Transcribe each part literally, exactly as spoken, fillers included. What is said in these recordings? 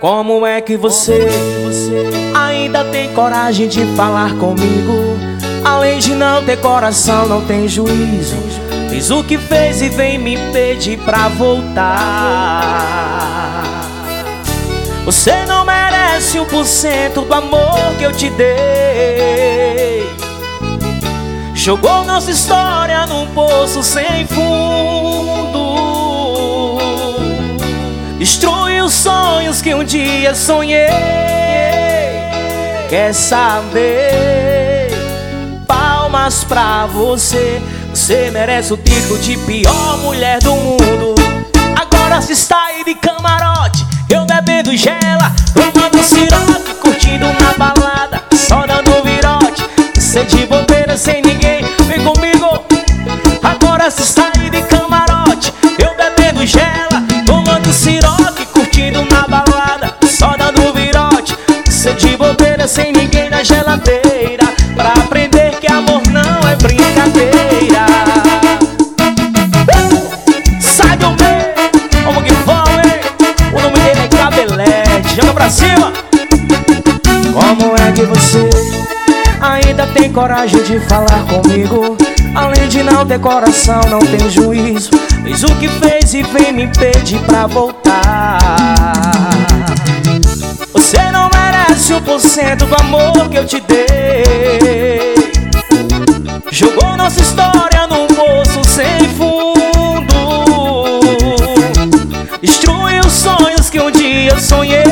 Como é que você ainda tem coragem de falar comigo? Além de não ter coração, não tem juízo. Fez o que fez e vem me pedir pra voltar. Você não merece um por cento do amor que eu te dei. Jogou nossa história num poço sem fundo. Destruiu os sonhos que um dia sonhei. Quer saber? Palmas pra você. Você merece o título de pior mulher do mundo. Agora se está aí de camarote, eu bebendo gela, tomando ciroque, curtindo na balada, só dando virote. Você de bobeira sem ninguém, vem comigo. Agora se está aí de camarote, eu bebendo gela, tomando ciroque, curtindo na balada, só dando virote. Você de bobeira sem ninguém na geladeira, pra aprender que amor não é brincadeira. Sai do meio, como que foi, hein? O nome dele é Cabelete, joga pra cima. Como é que você ainda tem coragem de falar comigo? Além de não ter coração, não tem juízo. Fez o que fez e vem me pedir pra voltar. Você não merece um por cento do amor que eu te dei. Jogou nossa história num poço sem fundo. Destruiu os sonhos que um dia sonhei.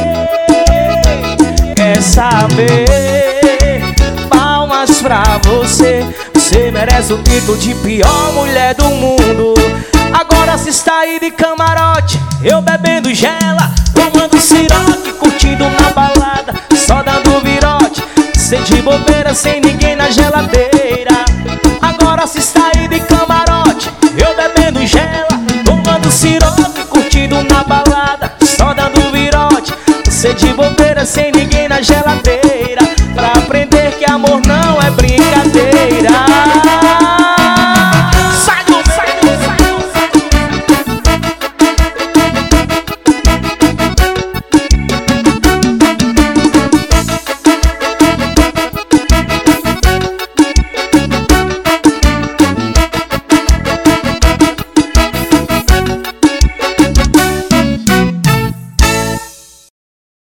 Quer saber? Palmas pra você. Você merece o título de pior mulher do mundo. Agora se está aí de camarote, eu bebendo gela, tomando ciroque, curtindo na balada, só dando virote. Cê de bobeira sem ninguém na geladeira. Agora se está aí de camarote, eu bebendo gela, tomando ciroque, curtindo na balada, só dando virote. Cê de bobeira sem ninguém na geladeira, pra aprender que amor não é brincadeira.